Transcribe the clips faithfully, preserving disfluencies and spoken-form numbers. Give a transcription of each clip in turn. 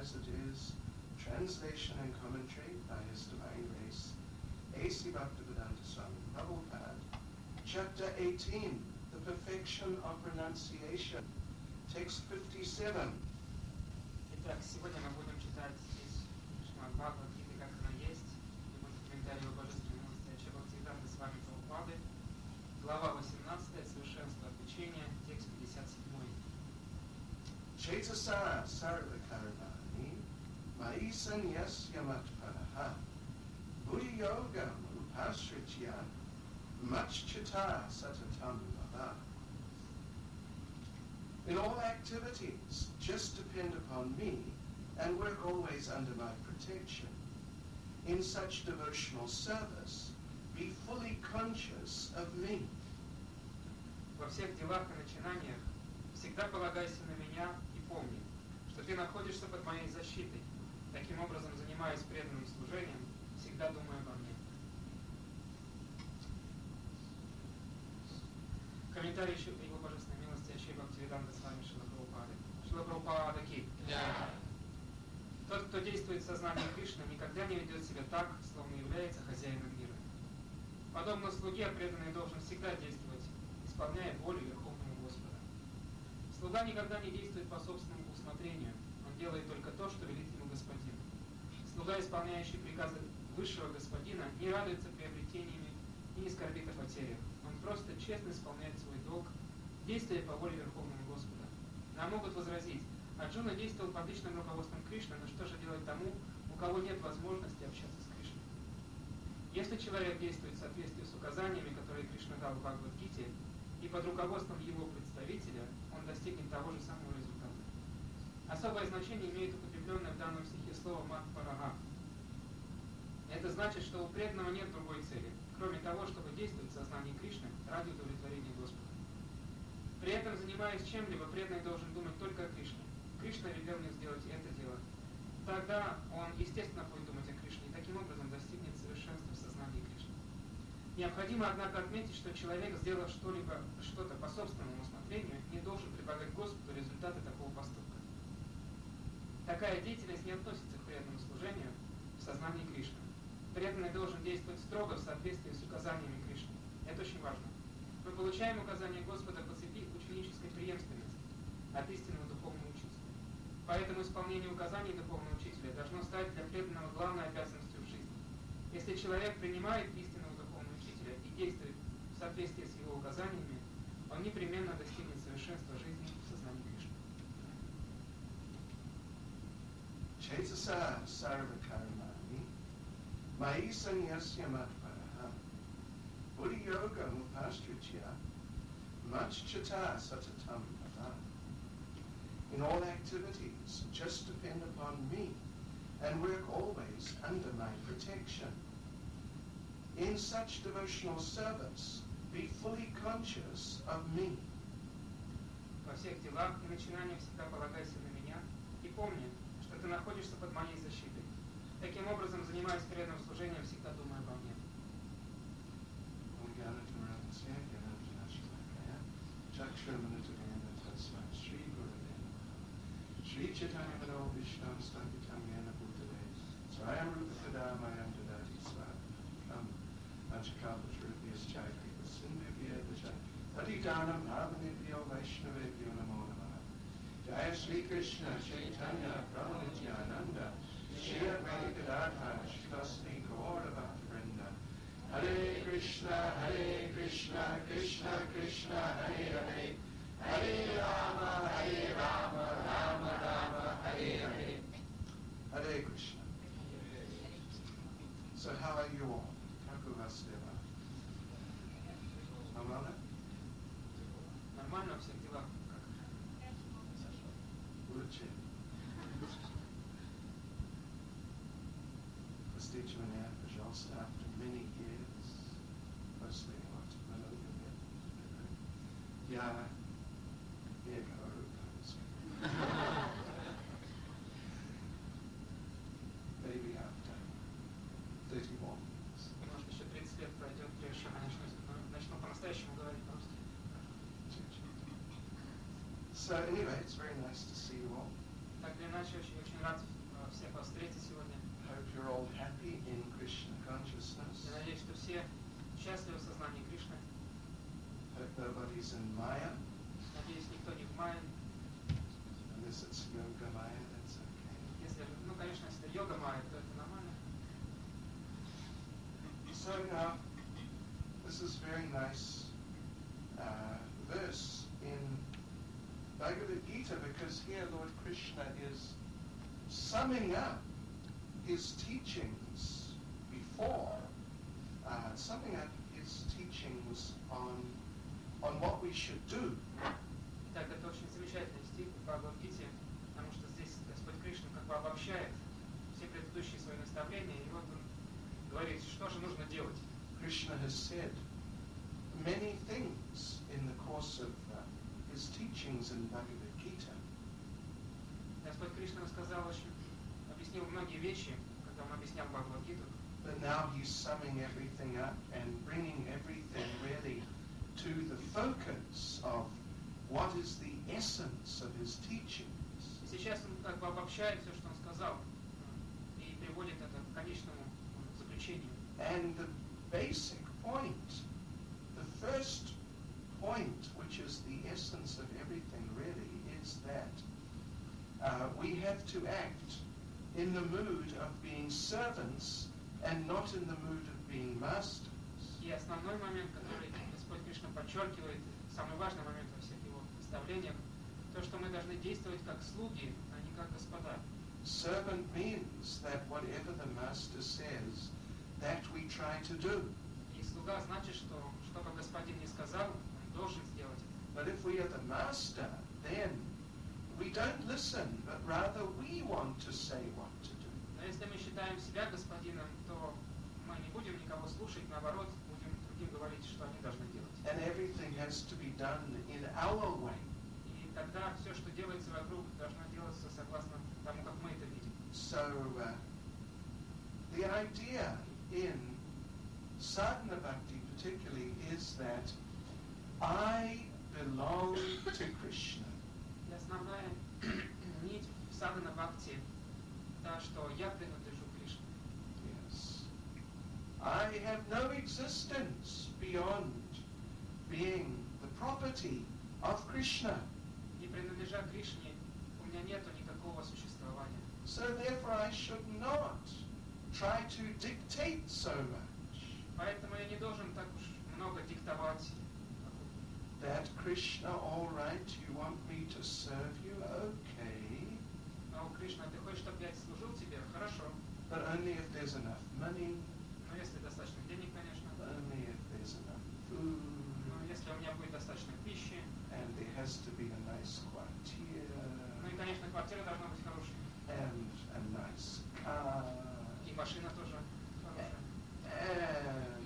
as it is, translation and commentary by His Divine Grace, A C Bhaktivedanta Swami Prabhupada, Chapter eighteen, The Perfection of Renunciation, Text fifty-seven. Итак, сегодня мы будем читать из Шримад Бхагавад-гиты, как она есть, любовь комментарий о божественной милости Ача Бхактивиданта Свами Прабхупады, глава восемнадцатая, Совершенство отречения, текст пятьдесят семь. Chetasa sarvakaranani mai sanyasya matparaha buddhi yoga upasritya machchita satatam bhava. In all activities, just depend upon me and work always under my protection. In such devotional service, be fully conscious of me. Во всех делах и начинаниях всегда полагайся на меня и помни, что ты находишься под моей защитой. Таким образом, занимаясь преданным служением, всегда думай обо мне. Комментарий еще Его Божественной милости Ача Бхактивиданта Свами Шрила Прабхупады. Шрила Прабхупада ки. Тот, кто действует в сознании Кришны, никогда не ведет себя так, словно является хозяином мира. Подобно слуге, преданный должен всегда действовать, исполняя волю Верховного Господа. Слуга никогда не действует по собственному усмотрению, он делает только то, что велит ему господин. Слуга, исполняющий приказы высшего господина, не радуется приобретениями и не скорбит о потерях. Он просто честно исполняет свой долг, действуя по воле Верховного Господа. Нам могут возразить: Арджуна действовал под личным руководством Кришны, но что же делать тому, у кого нет возможности общаться с Кришной? Если человек действует в соответствии с указаниями, которые Кришна дал в Бхагавад-гите, и под руководством его представителя, он достигнет того же самого результата. Особое значение имеет употребленное в данном стихе слово «мат-парага». Это значит, что у преданного нет другой цели, кроме того, чтобы действовать в сознании Кришны ради удовлетворения Господа. При этом, занимаясь чем-либо, преданный должен думать только о Кришне. Кришна велел мне сделать это дело. Тогда он, естественно, будет думать о Кришне и таким образом достигнет совершенства в сознании Кришны. Необходимо, однако, отметить, что человек, сделав что-либо, что-то по собственному усмотрению, не должен предлагать Господу результаты такого поступка. Такая деятельность не относится к преданному служению в сознании Кришны. Преданный должен действовать строго в соответствии с указаниями Кришны. Это очень важно. Мы получаем указания Господа по цепи ученической преемственности от истинного духовного учителя. Поэтому исполнение указаний духовного учителя должно стать для преданного главной обязанностью в жизни. Если человек принимает истинного духовного учителя и действует в соответствии с его указаниями, он непременно достигнет совершенства жизни в сознании Кришны. Chetasa sarvakaranani mai sanyasya matparaha buddhi yoga upasritya machchita satatam bhava. In all activities, just depend upon me and work always under my protection. In such devotional service, be fully conscious of me. Во всех делах и начинаниях всегда полагайся на меня и помни, что ты находишься под моей защитой. Таким образом, занимаясь преданным служением, всегда думай обо мне. Shri Chaitanya Vado Vishnu Stavitam Yana Bhutale Swayam Rupa Kadamayam Dadati Swadam Panchakalpatrubhyas Chaitanya Sindhivya Dachay Patitanam Bhavanibhyo Vaishnavibhyo Namo Namaha Jaya Sri Krishna Chaitanya Prabhu Nityananda Shri Advaita Gadadhara Shri Gaura Bhaktivinoda Hare Krishna Hare Krishna Krishna Krishna Hare Hare Hare Rama, Hare Rama, Rama Rama, Hare Hare. Hare Krishna. So how are you all? Как у вас дела? Нормально? Нормально во всех делах. Лучше. Простите меня, пожалуйста, after many years, mostly what, много лет, я не говорю по-русски. Maybe after thirty-one years. Может, еще тридцать лет пройдет, прежде чем я начну, начну по-настоящему говорить по-русски. So anyway, it's very nice to see you all. Так или иначе, очень, очень рад э, всех вас встретить сегодня. Hope you're all happy in Krishna consciousness. Я надеюсь, что все счастливы в сознании Кришны. Hope nobody's in Maya. Надеюсь, никто не в Майе. Unless it's Yoga Maya, that's okay. Если, ну, конечно, если йога Майя, то это нормально. So now, this is very nice uh, verse in Bhagavad Gita, because here Lord Krishna is summing up his teachings before, uh, summing up his teachings on on what we should do. Итак, это очень замечательный стих в Бхагавад-гите, потому что здесь Господь Кришна как бы обобщает все предыдущие свои наставления, и вот он говорит, что же нужно делать. Krishna has said many things in the course of uh, his teachings in Bhagavad Gita. Господь Кришна рассказал очень, объяснил многие вещи, когда он объяснял Бхагавад-гиту. But now he's summing everything up and bringing everything really to the focus of what is the essence of his teachings. И сейчас он как бы обобщает все, что он сказал, и приводит это к конечному заключению. And the basic point, the first point, which is the essence of everything really, is that uh, we have to act in the mood of being servants and not in the mood of being masters. И основной момент, который Господь Кришна подчеркивает, самый важный момент во всех его наставлениях, то, что мы должны действовать как слуги, а не как господа. Servant means that whatever the master says, that we try to do. И слуга значит, что что бы господин ни сказал, он должен сделать это. But if we are the master, then we don't listen, but rather we want to say what to do. Но если мы считаем себя господином, то мы не будем никого слушать, наоборот, будем другим говорить, что они должны делать. And everything has to be done in our way. И тогда все, что делается вокруг, должно делаться согласно тому, как мы это видим. So uh, the idea in sadhana bhakti particularly is that I belong to Krishna. И основная нить в садхана бхакти та, что я принадлежу Кришне. Yes. I have no existence beyond being the property of Krishna. И принадлежа Кришне, у меня нету никакого существования. So therefore I should not try to dictate so much. Поэтому я не должен так уж много диктовать. That Krishna, all right, you want me to serve you, okay. Но, Кришна, ты хочешь, чтобы я служил тебе? Хорошо. But only if there's enough money, Но если достаточно денег, конечно. only if there's enough food, Но если у меня будет достаточно пищи. and there has to be a nice quartier, Ну и, конечно, квартира должна быть хорошей. and a nice car, И машина тоже хорошая. and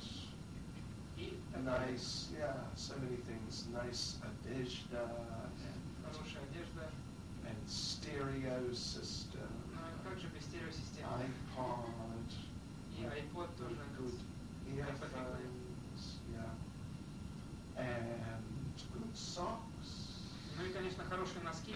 И a nice, yeah, so many things, nice одежда, and, хорошая одежда. and stereo system, Ну и как же без стереосистемы? iPod, И iPod тоже. good earphones, yeah, and good socks, Ну и, конечно, хорошие носки.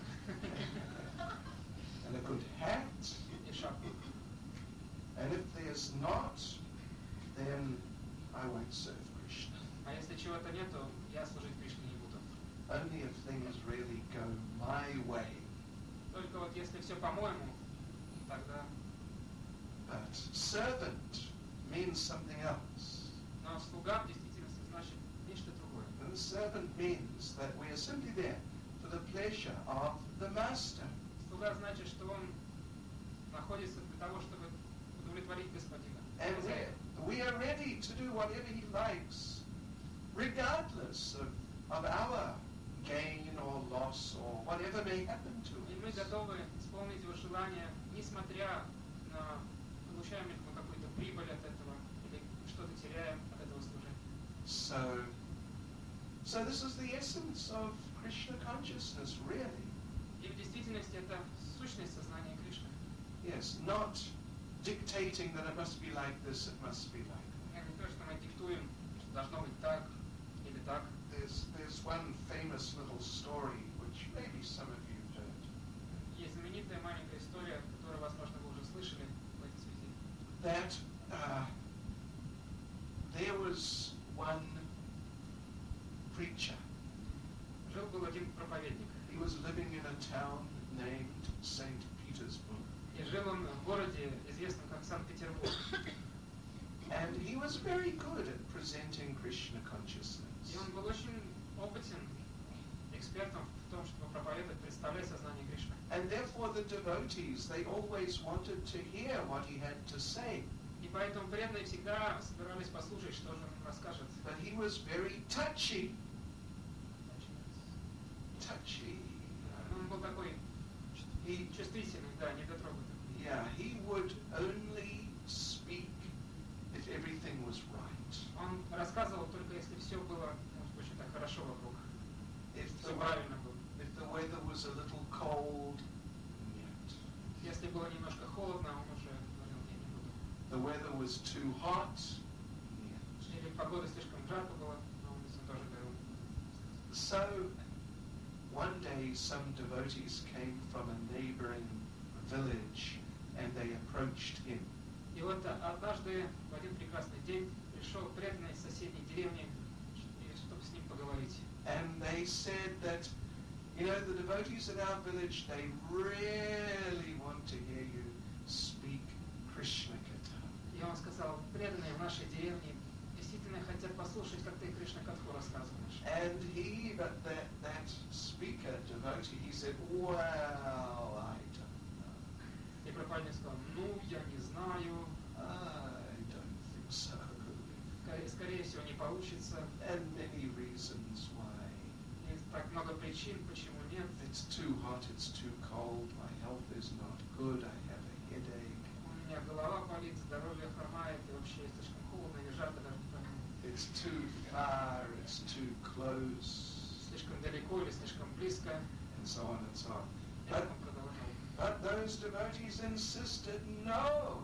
and a good hat. И шапку. And if there's not, then I won't serve Krishna. А если чего-то нету, я служить Кришне не буду. Only if things really go my way. Только вот если все по-моему, тогда... But servant means something else. Но слуга в действительности значит нечто другое. And the servant means that we are simply there for the pleasure of the master. Слуга значит, что он находится для того, чтобы удовлетворить господина. And we, we are ready to do whatever he likes, regardless of, of our gain or loss or whatever may happen to И мы us. готовы исполнить его желание, несмотря на получаем ли мы какую-то прибыль от этого или что-то теряем от этого служения. So, so this is the essence of Krishna consciousness, really. И в действительности это сущность сознания Кришны. Yes, not dictating that it must be like this, it must be like that. Не то, что мы диктуем, что должно быть так или так. There's, there's one famous little story which maybe some of you have heard. Есть that uh, there was one preacher. Жил-был один проповедник. He was living in a town named Saint Petersburg. И жил он в городе, известном как Санкт-Петербург. And he was very good at presenting Krishna consciousness. И он был очень опытен экспертом в том, чтобы проповедовать, представлять сознание Кришны. And therefore the devotees, they always wanted to hear what he had to say. И поэтому преданные всегда собирались послушать, что же он расскажет. But he was very touchy. Touchy. Он был такой He, чувствительный, да, недотрогательный. yeah, he would only speak if everything was right. Он рассказывал только если все было, может быть, очень так хорошо вокруг. If Все the, правильно было. if the weather was a little cold, нет. Если было немножко холодно, он уже говорил, я не буду. The weather was too hot, нет. Или погода слишком жарко была, на улице он тоже говорил. So, one day some devotees came from a neighboring village and they approached him. И вот однажды, в один прекрасный день, пришел преданный из соседней деревни, чтобы с ним поговорить. And they said that, you know, the devotees in our village, they really want to hear you speak Krishna Katha. И он сказал, преданные в нашей деревне действительно хотят послушать, как ты Кришна Катху рассказываешь. And he, but that, that speaker, devotee, he said, well, I don't know. И проповедник сказал, ну, я не знаю, I don't think so. скорее, скорее всего, не получится. And many reasons why. Есть так много причин, почему нет. It's too hot, it's too cold, my health is not good, I have a headache. У меня голова болит, здоровье хромает, и вообще слишком холодно или жарко, даже не пойму. It's too far, it's too close, Слишком далеко или слишком близко. and so on and so on. И But, так он продолжал. but those devotees insisted, no,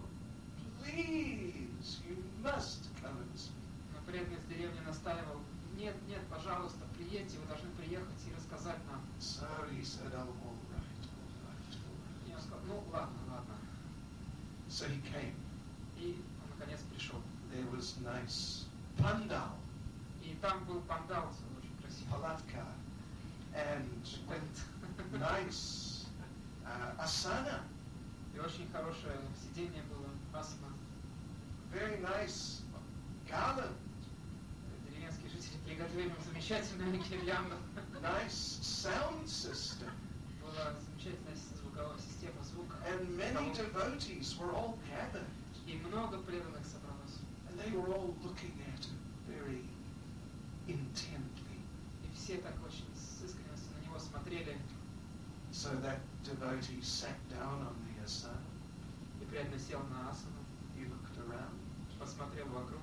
please, you must come and speak. Но преданный из деревни настаивал, нет, нет, пожалуйста, приедьте, вы должны приехать и рассказать нам. So he said, oh, all right, all right, all И он right. сказал, ну ладно, ладно. So he came. И он наконец пришел. There was nice pandal, И там был пандал очень красивый. palatka, and Тент. nice uh, asana, И очень хорошее сиденье было, асана. very nice garland, Деревенские жители приготовили ему замечательную гирлянду. nice sound system, Была замечательная звуковая система звука. and many devotees were all gathered, И много преданных собралось. and they were all looking at him very intently. И все так очень с искренностью на него смотрели. So that devotee sat down on the asana, И преданный сел на асану, he looked around, посмотрел вокруг.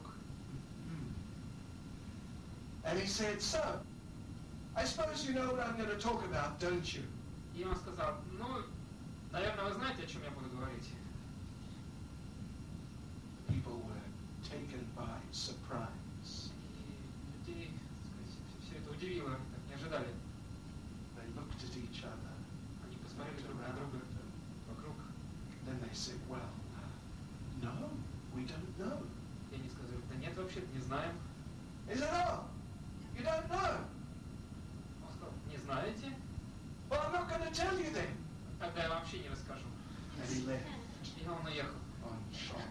and he said, so, I suppose you know what I'm going to talk about, don't you? И он сказал, ну, наверное, вы знаете, о чем я буду говорить. People were taken by surprise. И людей, так сказать, все это удивило, они так не ожидали. They looked at each other, Они посмотрели друг на around, друга вокруг. then they said, well, no, we don't know. И они сказали, да нет, вообще не знаем. He said, oh, you don't know? Он сказал, не знаете? Well, I'm not going to tell you then. Тогда я вообще не расскажу. And he left И он уехал. on shock.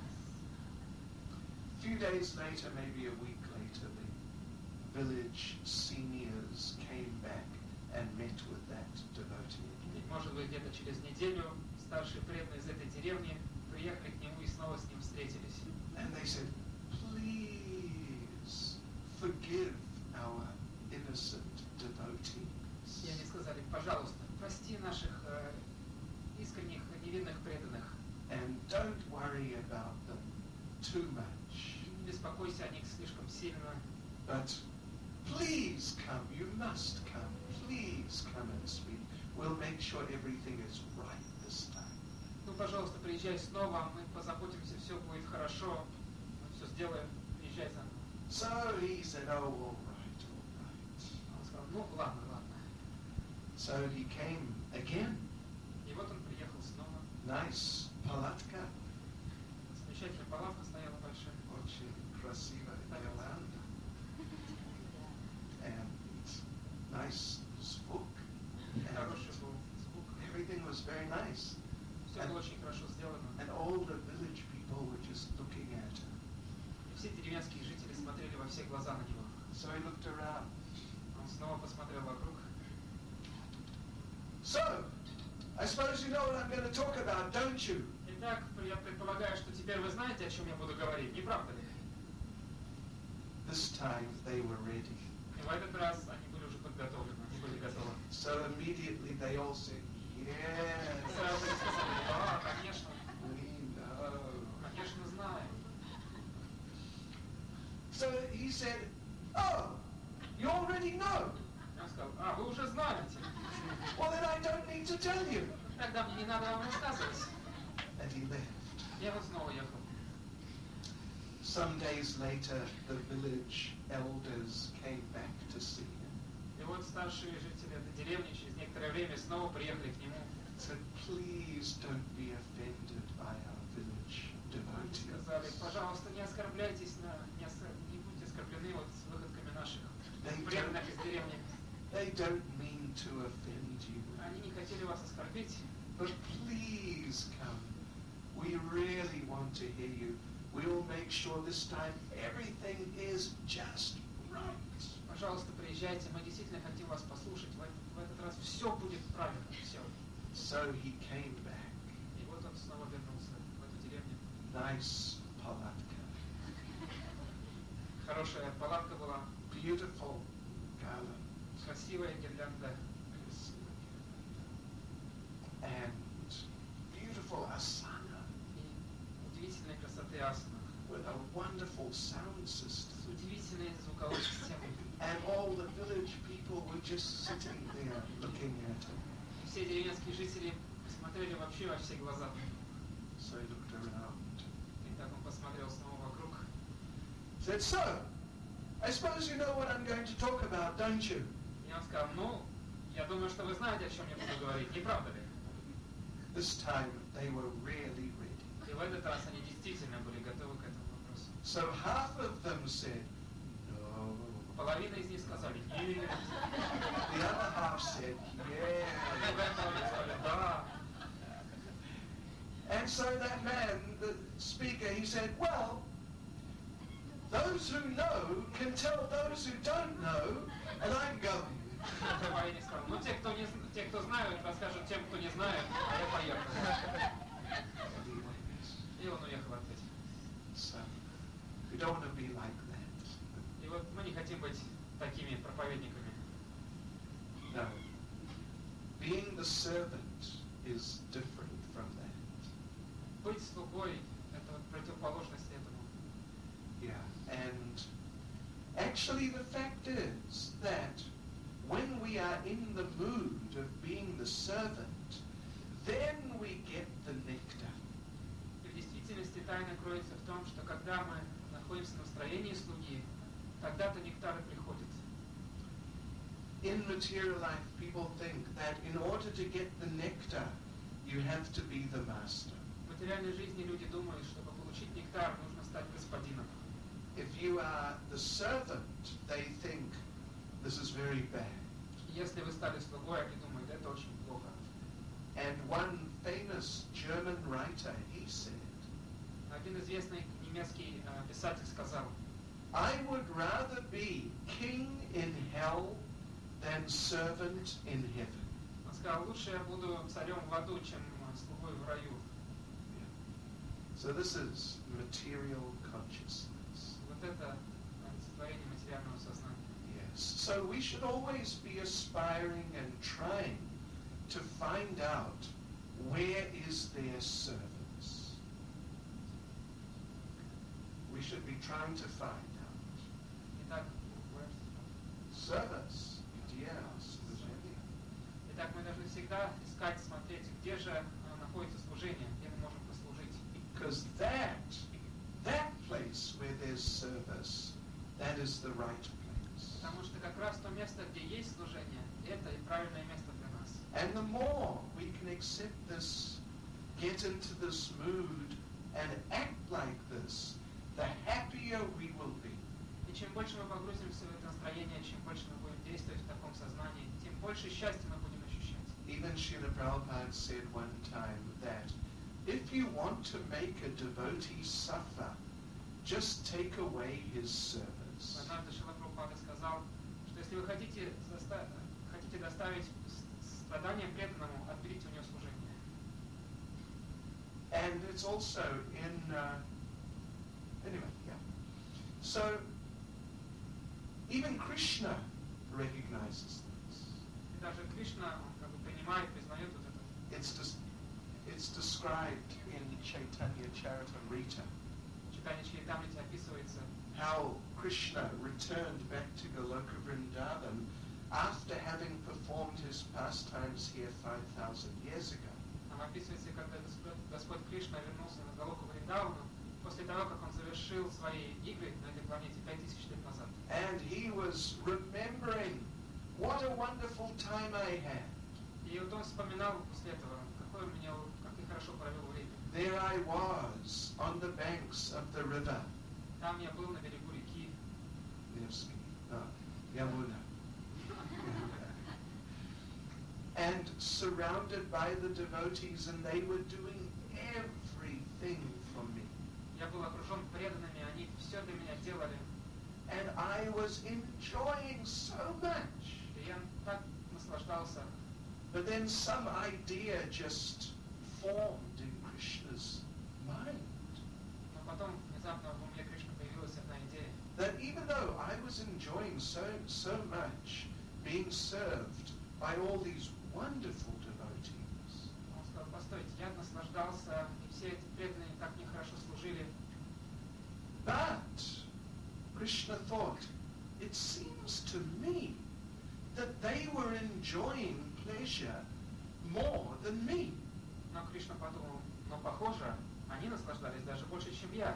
A few days later, maybe a week later, the village seniors came back and met with that devotee И, again. может быть, где-то через неделю старшие преданные из этой деревни приехали к нему и снова с ним встретились. And they said, please forgive our innocent devotees. И они сказали, пожалуйста, прости наших э, искренних, невинных преданных. And don't worry about them too much. И не беспокойся о них слишком сильно. But please come, you must come, please come and speak. We'll make sure everything is right this time. Ну, пожалуйста, приезжай снова, мы позаботимся, все будет хорошо, мы все сделаем, приезжай за нами. So he said, oh, all right, all right. Он сказал, ну, ладно, ладно. So he came again. И вот он приехал снова. Nice palatka. Замечательный палатка стояла большая. Очень красивая Иоланда. And nice звук. Хороший был звук. Everything was very nice. Все было очень хорошо сделано. And all the village people were just looking at her. И все деревенские жители смотрели во все глаза на него. So he looked around. Он снова посмотрел вокруг. So, I suppose you know what I'm going to talk about, don't you? Итак, я предполагаю, что теперь вы знаете, о чем я буду говорить, не правда ли? This time they were ready. И в этот раз они были уже подготовлены, они были готовы. So immediately they all said, yes, Сразу они сказали, да, конечно, we know. конечно знаем. So he said, oh, you already know. Он сказал, а, вы уже знаете. Well, then I don't need to tell you. Тогда мне не надо вам рассказывать. And he left. Я вот снова ехал. Some days later, the village elders came back to see him. И вот старшие жители этой деревни через некоторое время снова приехали к нему. Said, please don't be offended by our village Они devotees. сказали, пожалуйста, не оскорбляйтесь, на, не, оскор- не будьте оскорблены вот с выходками наших преданных из деревни. They don't mean to offend you. Они не хотели вас оскорбить. But please come. We really want to hear you. We'll make sure this time everything is just right. Пожалуйста, приезжайте, мы действительно хотим вас послушать. В этот, в этот раз все будет правильно, все. So he came back. И вот он снова вернулся в эту деревню. Nice palatka. Хорошая палатка была, Beautiful garland. красивая гирлянда. And beautiful asana И удивительной красоты асана. with a wonderful sound system. С удивительной звуковой системой. And all the village people were just sitting there looking at him. И все деревенские жители посмотрели вообще во все глаза. So he looked around. И так он посмотрел снова вокруг. Said, so, I suppose you know what I'm going to talk about, don't you? И он сказал, ну, я думаю, что вы знаете, о чем я буду говорить, не правда ли? This time they were really ready. И в этот раз они действительно были готовы к этому вопросу. So half of them said, no. Половина из них сказали «нет». The other half said, yeah. Другая половина сказали «да». And so that man, the speaker, he said, well, those who know can tell those who don't know, and I'm going. Половина сказала, ну те, кто не, зн- те, кто знают, расскажут тем, кто не знает, а я поехал. And he went. И он уехал опять. So we don't want to be like that. И вот мы не хотим быть такими проповедниками. No. Being the servant is different from that. Быть слугой – это вот противоположность этому. Yeah. And actually the fact is that when we are in the mood of being the servant, then we get the nectar. И в действительности тайна кроется в том, что когда мы находимся в настроении слуги, тогда-то нектар и приходит. In material life, people think that in order to get the nectar, you have to be the master. В материальной жизни люди думают, чтобы получить нектар, нужно стать господином. If you are the servant, they think this is very bad. И если вы стали слугой, они думают, это очень плохо. And one famous German writer, he said, Один известный немецкий э, писатель сказал, I would rather be king in hell than servant in heaven. он сказал, лучше я буду царем в аду, чем слугой в раю. So this is material consciousness. Вот это олицетворение материального сознания. Yes. So we should always be aspiring and trying to find out where is their service. We should be trying to find out. Итак, Service. Где служение? итак, мы должны всегда искать, смотреть, где же э, находится служение, где мы можем послужить. Because that, that place where there's service, that is the right place. Потому что как раз то место, где есть служение, это и правильное место для нас. And the more we can accept this, get into this mood, and act like this, the happier we will be. И чем больше мы погрузимся в это настроение, чем больше мы будем действовать в таком сознании, тем больше счастья мы будем ощущать. Even Srila Prabhupada said one time that if you want to make a devotee suffer, just take away his service. Однажды Шрила Прабхупада сказал, что если вы хотите, заста- хотите доставить страдания преданному, отберите у него служение. And it's also in, uh, anyway, yeah. So, even Krishna recognizes this. И даже Кришна, он как бы принимает, признает вот это. It's, des- it's described in Chaitanya Charitamrita Читание Чаритамрити описывается, how Krishna returned back to Goloka Vrindavan after having performed his pastimes here five thousand years ago. там описывается, когда Господь, Господь Кришна вернулся на Галоку Вриндавану после того, как он завершил свои игры на этой планете пять тысяч лет назад. And he was remembering what a wonderful time I had. И вот он вспоминал после этого, какой у меня, как я хорошо провел время. There I was on the banks of the river. Там я был на берегу реки, Nevsky, no, Yamuna. And surrounded by the devotees, and they were doing everything for me. я был окружен преданными, они все для меня делали. And I was enjoying so much. И я так наслаждался. But then some idea just formed in Krishna's mind. Но потом внезапно в уме Кришны появилась одна идея. That even though I was enjoying so, so much being served by all these wonderful devotees, Он сказал, постойте, я наслаждался, и все эти преданные так мне хорошо служили. but Krishna thought, it seems to me that they were enjoying pleasure more than me. Но Кришна подумал, но похоже, они наслаждались даже больше, чем я.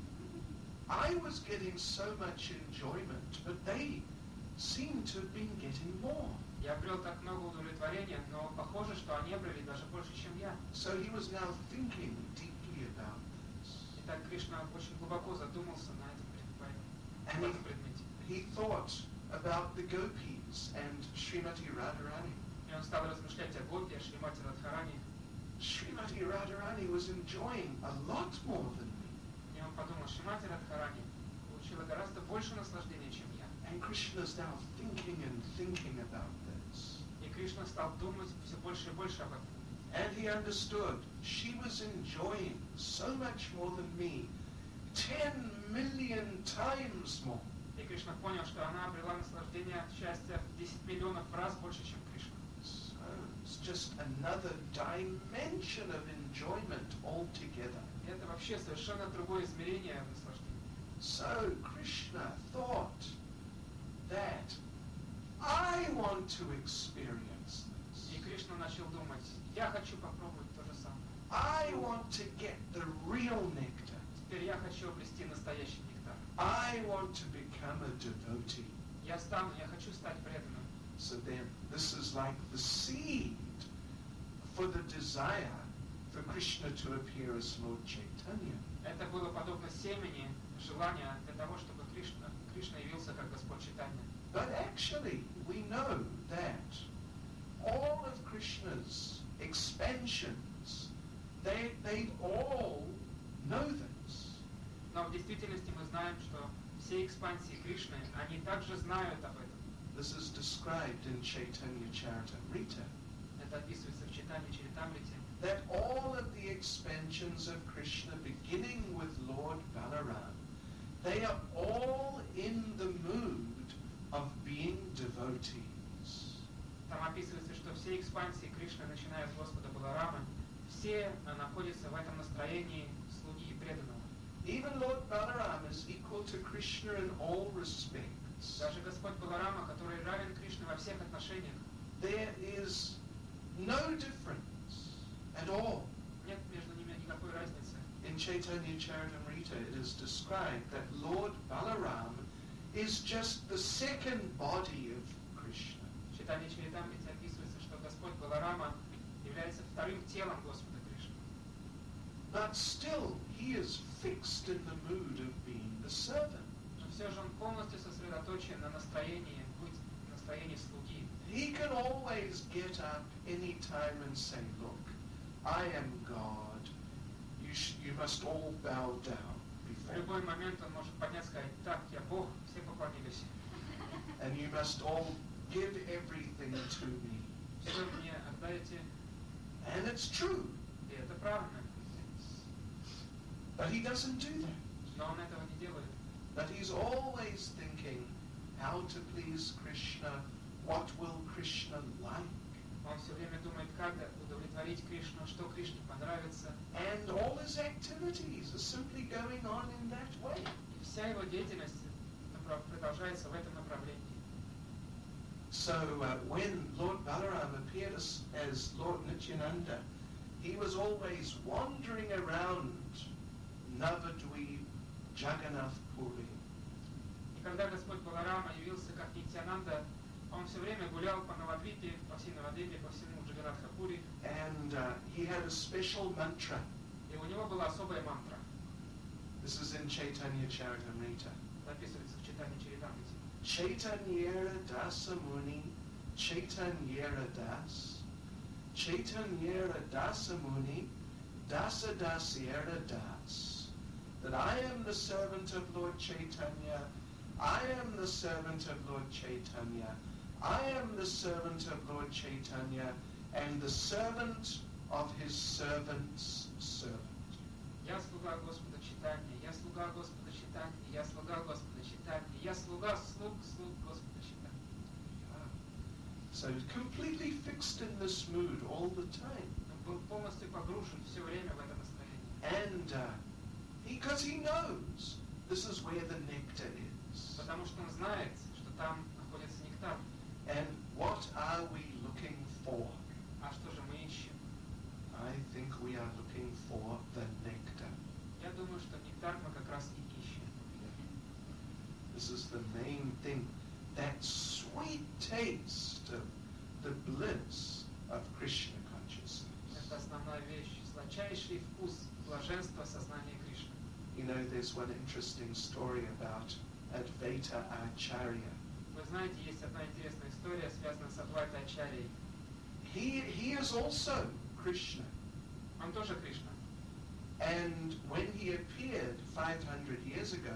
I was getting so much enjoyment, but they seemed to have been getting more. Я обрел так много удовлетворения, но похоже, что они обрели даже больше, чем я. So he was now thinking deeply about this. Итак, Кришна очень глубоко задумался на этом And предмете. предмете. he, he thought about the gopis and Srimati Radharani. И он стал размышлять о Гопе, о Шримати Радхарани. Srimati Radharani was enjoying a lot more than me. И он подумал, Шримати Радхарани получила гораздо больше наслаждения, чем я. And Krishna's now thinking and thinking about this. И Кришна стал думать все больше и больше об этом. And he understood she was enjoying so much more than me, ten million times more. И Кришна понял, что она обрела наслаждение от счастья в десять миллионов раз больше, чем Кришна. So it's just another dimension of enjoyment altogether. И это вообще совершенно другое измерение наслаждения. So Krishna thought that I want to experience this. И Кришна начал думать, я хочу попробовать то же самое. I want to get the real nectar. Теперь я хочу обрести настоящий нектар. I want to become a devotee. Я стану, я хочу стать преданным. So then, this is like the seed for the desire for Krishna to appear as Lord Chaitanya. Это было подобно семени, желания для того, чтобы Кришна, Кришна явился как Господь Чайтанья. But actually, we know that all of Krishna's expansions, they, they all know this. Но в действительности мы знаем, что все экспансии Кришны, они также знают об этом. This is described in Chaitanya Charitamrita, Это описывается в читании Чаритамрити. that all of the expansions of Krishna, beginning with Lord Balaram, they are all in the mood of being devotees. Там описывается, что все экспансии Кришны, начиная с Господа Баларамы, все находятся в этом настроении слуги и преданного. Even Lord Balaram is equal to Krishna in all respects. Даже Господь Баларама, который равен Кришне во всех отношениях, There is no difference at all. нет между ними никакой разницы. In Chaitanya Charitamrita, it is described that Lord Balaram is just the second body of Krishna. В читании Чаритамрити описывается, что Господь Баларама является вторым телом Господа Кришны. But still, he he is fixed in the mood of being the servant. Но все же он полностью сосредоточен на настроении, быть в настроении слуги. He can always get up any time and say, look, I am God. You, sh- you must all bow down В before любой me. момент он может поднять и сказать, так, я Бог, все поклонились. And you must all give everything to me. Все вы мне отдаете, And it's true. и это правильно. But he doesn't do that. Но он этого не делает. But he's always thinking how to please Krishna, what will Krishna like? Он все время думает, как удовлетворить Кришну, что Кришне понравится. And all his activities are simply going on in that way. И вся его деятельность направ- продолжается в этом направлении. So uh, when Lord Balaram appeared as, as Lord Nityananda, he was always wandering around Navadvip, Jagannath Puri. И когда Господь Баларама явился как Нитьянанда, он все время гулял по Навадвипе, по всей Навадвипе, по всему Джаганатхапури, And uh, he had a special mantra. и у него была особая мантра, This is in Chaitanya Charitamrita. записывается в читании Чаритамрити. Chaitanyera Dasa Muni, Chaitanyera Das, Chaitanyera Dasa Muni, Dasa Dasyera Das. That I am the servant of Lord Chaitanya, I am the servant of Lord Chaitanya, I am the servant of Lord Chaitanya, and the servant of his servant's servant. Я слуга Господа Читания, я слуга Господа Читания, я слуга Господа Читания, я слуга слуг, слуг Господа Читания. So completely fixed in this mood all the time. Он был полностью погружен все время в это настроение. And uh, because he knows this is where the nectar is. Потому что он знает, что там находится нектар. And what are we looking for? А что же мы ищем? I think we are looking for the nectar. Я думаю, что нектар мы как раз и ищем. This is the main thing. That sweet taste of the bliss of Krishna consciousness. Это основная вещь. Сладчайший вкус блаженства сознания Кришны. You know, there's one interesting story about Advaita Acharya. Вы знаете, есть одна интересная история, связанная с Адвайта Ачарьей. He, he is also Krishna. Он тоже Кришна. And when he appeared five hundred years ago,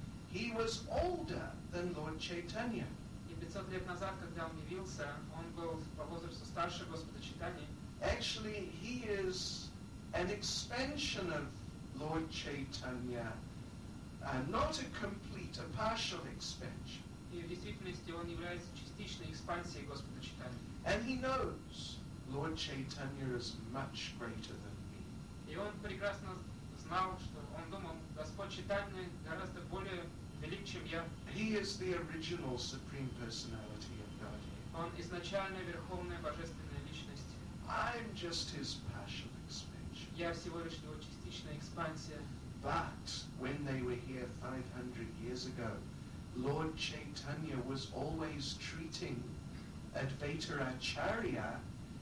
he was older than Lord Chaitanya. И пятьсот лет назад, когда он явился, он был по возрасту старше Господа Читания. Actually, he is an expansion of Lord Chaitanya, uh, not a complete, a partial expansion. И в действительности он является частичной экспансией Господа Читания. And he knows Lord Chaitanya is much greater than me. И он прекрасно знал, что он думал, Господь Читания гораздо более велик, чем я. He is the original Supreme Personality of Godhead. Он изначальная верховная божественная личность. I'm just his partial expansion. Я всего лишь его частичная экспансия. But when they were here five hundred years ago, Lord Chaitanya was always treating Advaita Acharya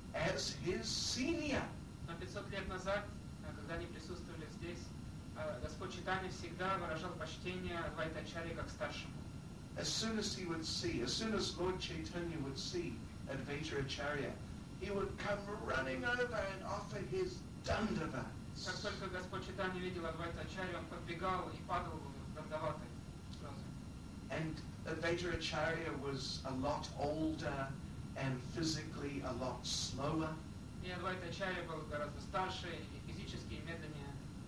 as his senior. Но пятьсот лет назад, когда они присутствовали здесь, Господь Читания всегда выражал почтение Адвайта Ачарьи как старшему. As soon as he would see, as soon as Lord Chaitanya would see Advaita Acharya, he would come running over and offer his dandavats. Как только Господь Читания видел Адвайта Ачарьи, он подбегал и падал в дандаваты сразу. And Advaita Acharya was a lot older and physically a lot slower. И Адвайта Ачарья был гораздо старше и физически и медленнее.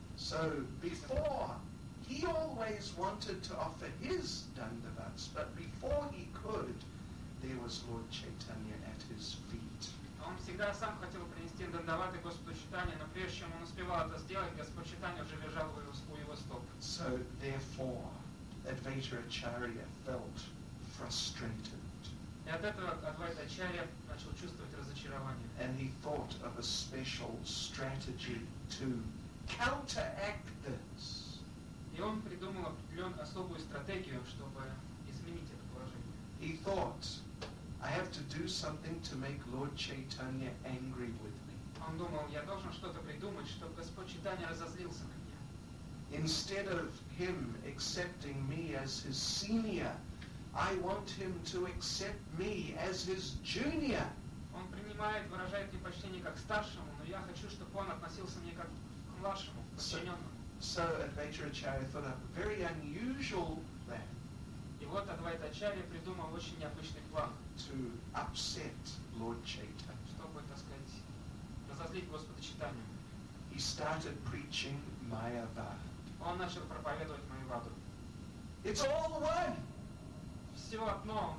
So before, he always wanted to offer his dandavats, but before he could, there was Lord Chaitanya at his feet. Он всегда сам хотел принести дандаваты Господу Читания, но прежде чем он успевал это сделать, Господь Читания уже лежал у его, у его стоп. So therefore, Advaita Acharya felt frustrated. И от этого Адвайта Ачарья начал чувствовать разочарование. And he thought of a special strategy to counteract this. И он придумал определенную особую стратегию, чтобы изменить это положение. He thought, I have to do something to make Lord Chaitanya angry with me. Он думал, я должен что-то придумать, чтобы Господь Читания разозлился на меня. Instead of him accepting me as his senior, I want him to accept me as his junior. Он принимает, выражает мне почтение как старшему, но я хочу, чтобы он относился мне как к младшему, подчиненному. So Advaita Acharya thought up a very unusual plan. И вот Адвайта Ачарья придумал очень необычный план, to upset Lord Chaitanya. чтобы, так сказать, разозлить Господа Чайтанью. He started preaching Mayavad. Он начал проповедовать Майяваду. It's all one. Все одно,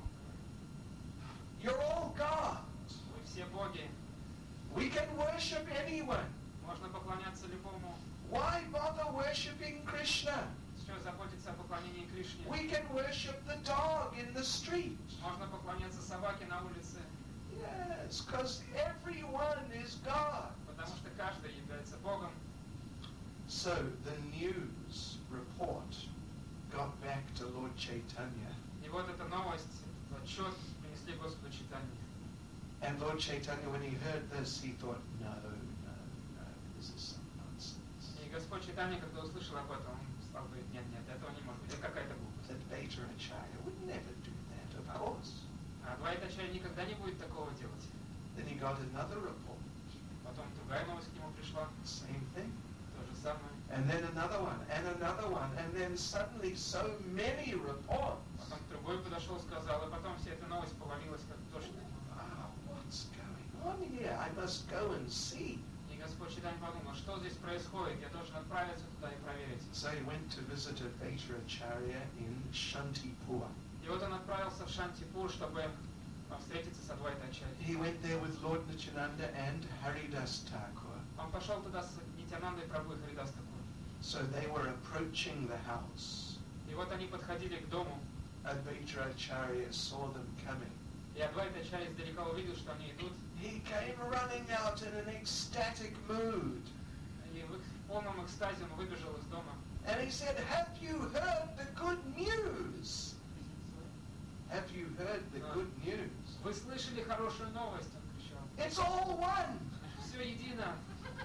You're all God. вы все боги, We can worship anyone. можно поклоняться любому. Why bother worshipping Krishna? Что заботиться о поклонении Кришне? We can worship the dog in the street. Можно поклоняться собаке на улице, Yes, because everyone is God. потому что каждый является Богом. So the news report got back to Lord Chaitanya. И вот эта новость, этот отчет принесли Господу Чайтанье. And Lord Chaitanya, when he heard this, he thought, no, no, no, this is some nonsense. И Господь Чайтанья, когда услышал об этом, он стал говорить, нет, нет, этого не может быть, это какая-то глупость. Advaita Acharya would never do that, of course. А Адвайта Ачарья никогда не будет такого делать. Then he got another report, Потом другая новость к нему пришла, same thing. то же самое. And then another one, and another one, and then suddenly so many reports. Потом другой подошел, сказал, и потом вся эта новость повалилась как дождь. Wow, what's going on here? I must go and see. И Господь Чайтанья подумал, что здесь происходит, я должен отправиться туда и проверить. So he went to visit Advaita Acharya in Shantipur. И вот он отправился в Шантипур, чтобы встретиться с Адвайта Ачарьей. He went there with Lord Nityananda and Haridas Thakur. Он пошел туда с Нитянандой Прабху и Харидас Такур. So they were approaching the house. И вот они подходили к дому, Advaita Acharya saw them coming. и Адвайта Ачарья издалека увидел, что они идут, He came running out in an ecstatic mood. и в их полном экстазе он выбежал из дома. And he said, have you heard the good news? Have you heard the good news? Вы слышали хорошую новость? Он кричал. It's all one. Все едино.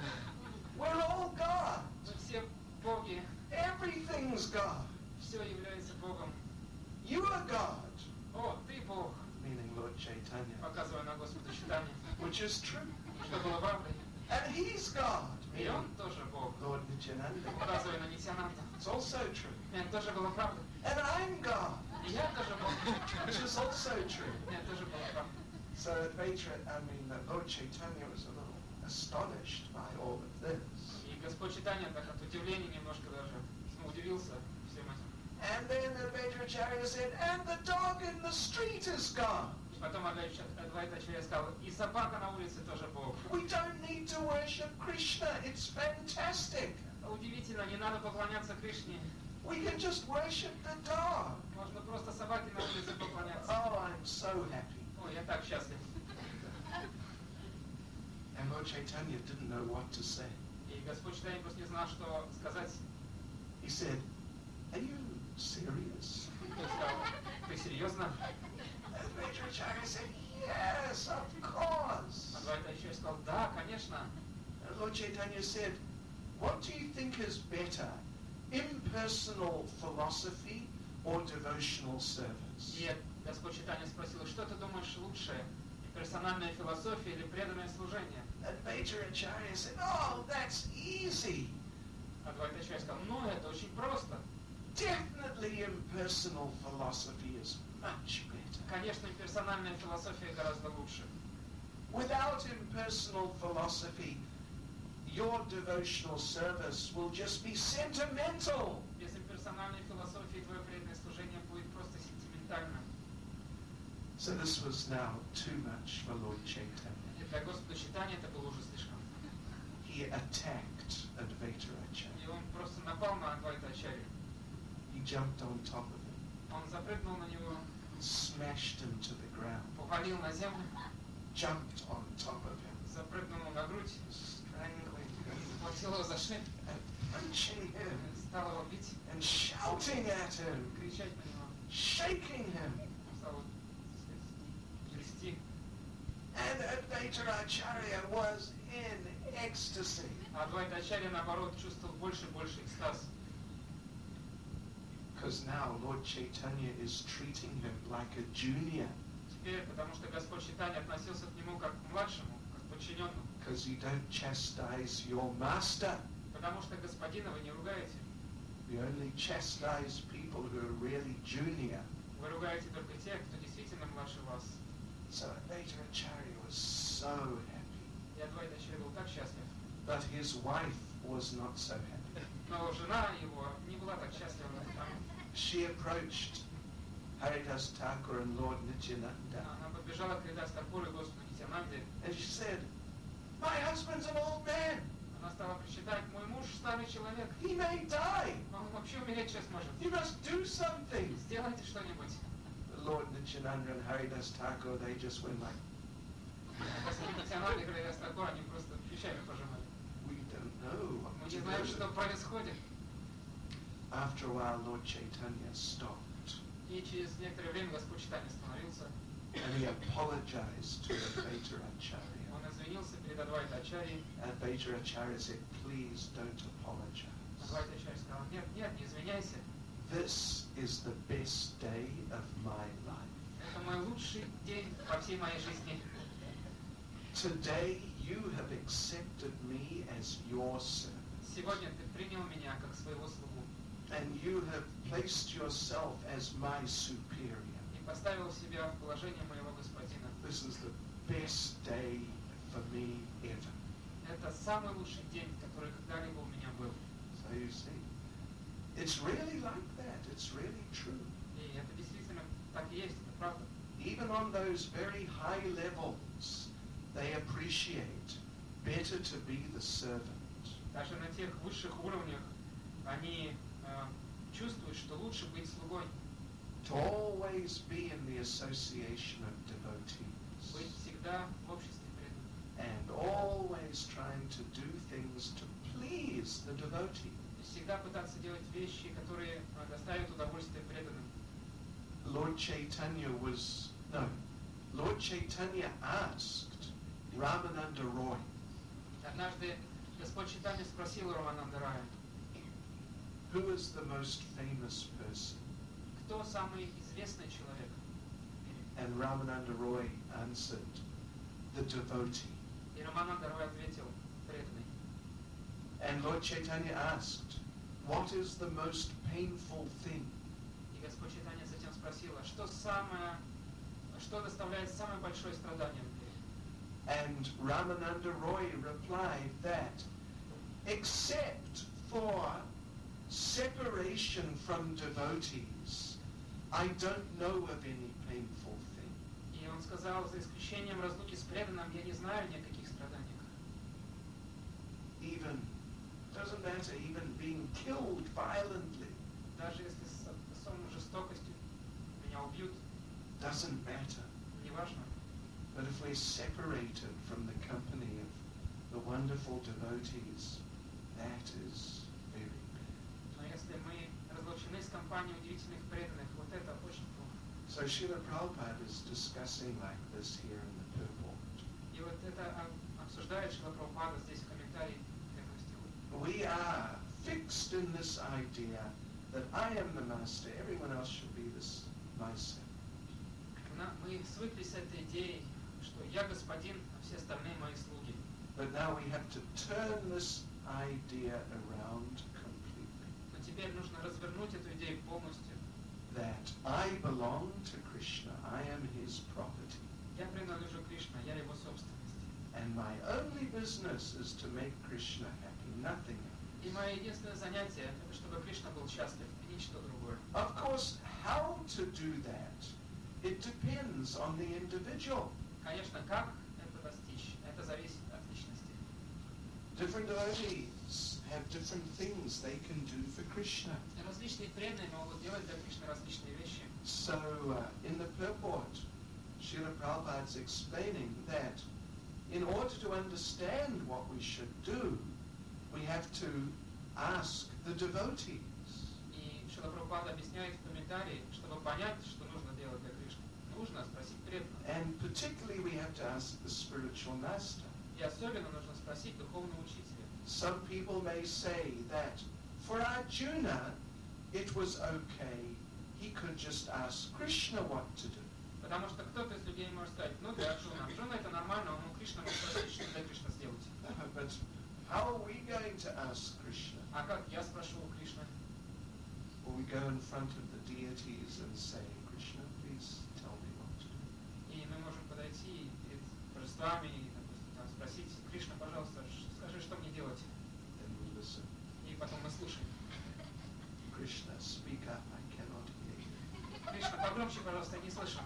We're all God. Мы все боги. Everything's God. Все является Богом. You are God. О, ты Бог, Meaning Lord Chaitanya. показывая на Господа Чайтанью. Which is true. Что было правдой. And he's God. И Meaning он тоже Бог, Lord Nityananda. указывая на Нитянанду. It's also true. И это тоже было правдой. And I'm God. И я тоже Бог. Which is also true. И это тоже было правдой. So Advaita, I mean, uh, Lord Chaitanya was a little astonished by all of this. И Господь Чайтанья так от удивления немножко даже ну, удивился всем этим. And then Advaita Acharya said, and the dog in the street is God. Потом Адвайта Ачарья сказал, и собака на улице тоже Бог. We don't need to worship Krishna. It's fantastic. Удивительно, не надо поклоняться Кришне. We can just worship the dog. Можно просто собаке на улице поклоняться. Oh, I'm so happy. Ой, я так счастлив. And Lord Chaitanya didn't know what to say. И Господь Чайтанья просто не знал, что сказать. He said, are you serious? Он сказал, ты серьезно? Advaita Acharya said, yes, of course. Адвайта Ачарья сказал, да, конечно. And Lord Chaitanya said, what do you think is better, impersonal philosophy or devotional service? И Господь Чайтанья спросил, что ты думаешь лучше, персональная философия или преданное служение? Advaita Acharya said, oh, that's easy. Адвайта Ачарья сказал, ну это очень просто. Definitely impersonal philosophy is much better. Конечно, персональная философия гораздо лучше. Without impersonal philosophy, your devotional service will just be sentimental. Без персональной философии твое преданное служение будет просто сентиментальным. So this was now too much for Lord Chaitanya. И для Господа Чайтаньи это было уже слишком. He attacked Advaita Acharya. И он просто напал на Адвайта Ачарью. He jumped on top of him, Он запрыгнул на него, smashed him to the ground, повалил на землю, jumped on top of him, запрыгнул ему на грудь, strangling him, схватил его за шею, and punching him, стал его бить, and shouting at him, кричать на него, shaking him. стал его, так сказать, трясти. And Advaita Acharya was in ecstasy. А Адвайта Ачарья, наоборот, чувствовал больше и больше экстаз. Because now Lord Chaitanya is treating him like a junior. Теперь, потому что Господь Чайтанья относился к нему как к младшему, как к подчиненному. Because you don't chastise your master. Потому что господина вы не ругаете. You only chastise people who are really junior. Вы ругаете только тех, кто действительно младше вас. So Advaitacharya was so happy. И Адвайтачарья был так счастлив. But his wife was not so happy. Но жена его не была так счастлива в этот момент. She approached Haridas Thakur and Lord Nityananda. Она подбежала к Харидас Такуру и Господу Нитьянанде. And she said, my husband's an old man. Она стала причитать: мой муж старый человек. He may die. Он вообще умереть сейчас может. You must do something. Сделайте что-нибудь. Lord Nityananda and Haridas Thakur, they just went like, Господи Нитьянанда и Харидас Такур, они просто плечами пожимали. we don't know what Мы to не знаем, do. что происходит. After a while, Lord Chaitanya stopped И через некоторое время Господь Чайтанья остановился. and he apologized to Advaitacharya. Он извинился перед Адвайтачарьей. Advaitacharya said, please don't apologize. Адвайтачарья сказал: нет, нет, не извиняйся. This is the best day of my life. Это мой лучший день во всей моей жизни. Today you have accepted me as your servant. Сегодня ты принял меня как своего слугу And you have placed yourself as my superior. и поставил себя в положение моего господина. This is the best day for me ever. Это самый лучший день, который когда-либо у меня был. So you see, it's really like that. It's really true. И это действительно так и есть, это правда. Even on those very high levels, they appreciate better to be the servant. Даже на тех высших уровнях они э, чувствуют, что лучше быть слугой, To always be in the association of devotees. быть всегда в обществе преданных. And always trying to do things to please the devotee. И всегда пытаться делать вещи, которые э, доставят удовольствие преданным. Lord Chaitanya was, no, Lord Chaitanya asked Ramananda Roy, Однажды Господь Чайтанья спросил у Рамананда Рая: who is the most famous person? кто самый известный человек? And Ramananda Roy answered, the devotee. И Рамананда Рай ответил: преданный. And Lord Chaitanya asked, what is the most painful thing? И Господь Чайтанья затем спросил: а что самое, что доставляет самое большое страдание в мире? And Ramananda Roy replied that except for separation from devotees, I don't know of any painful thing. И он сказал: за исключением разлуки с преданным, я не знаю ни о каких страданиях. Even, doesn't matter, even being killed violently, Даже если с особой жестокостью меня убьют, doesn't matter. неважно. But if we're separated from the company of the wonderful devotees, that is very bad. Но если мы разлучены с компанией удивительных преданных, вот это очень плохо. So Srila Prabhupada is discussing like this here in the purport. И вот это а, обсуждает Шрила Прабхупада здесь в комментарии к этому стиху. We are fixed in this idea that I am the master, everyone else should be this my servant. На- Мы свыклись с этой идеей, что я господин, а все остальные мои слуги. But now we have to turn this idea around completely. Но теперь нужно развернуть эту идею полностью. That I belong to Krishna, I am his property. Я принадлежу Кришне, я его собственность. And my only business is to make Krishna happy, nothing else. И мое единственное занятие, это чтобы Кришна был счастлив, и ничто другое. Of course, how to do that, it depends on the individual. Конечно, как это достичь, это зависит от личности. Different devotees have different things they can do for Krishna. Различные преданные могут делать для Кришны различные вещи. So, uh, in the purport, Srila Prabhupada is explaining that in order to understand what we should do, we have to ask the devotees. И Шрила Прабхупада объясняет в комментарии, чтобы понять, что нужно делать для Кришны, нужно спросить преданных. And particularly we have to ask the spiritual master. И особенно нужно спросить духовного учителя. Some people may say that for Arjuna, it was okay. He could just ask Krishna what to do. Потому что кто-то из людей может сказать, ну для Арджуна, Арджуна это нормально, он у Кришны может спросить, что для Кришны сделать. No, but how are we going to ask Krishna? А как я спрошу у Кришны? Or we go in front of the deities and say, Krishna, please tell me what to do. И мы можем подойти перед божествами и, допустим, там, спросить, Кришна, пожалуйста, скажи, что мне делать? Then we listen. И потом мы слушаем. Krishna, speak up, I cannot hear you. Кришна, погромче, пожалуйста, я не слышу.